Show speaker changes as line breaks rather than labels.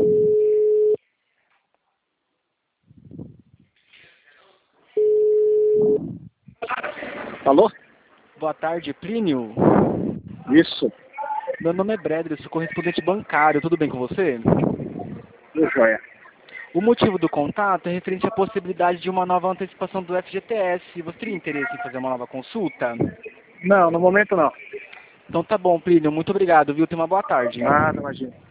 Alô?
Boa tarde, Plínio.
Isso,
Meu nome é Bredre, sou correspondente bancário. Tudo bem com você?
do joia.
O motivo do contato é referente à possibilidade de uma nova antecipação do FGTS. Você teria interesse em fazer uma nova consulta?
Não, no momento não.
Então tá bom, Plínio. Muito obrigado, viu? Tenha uma boa tarde.
Nada, imagina.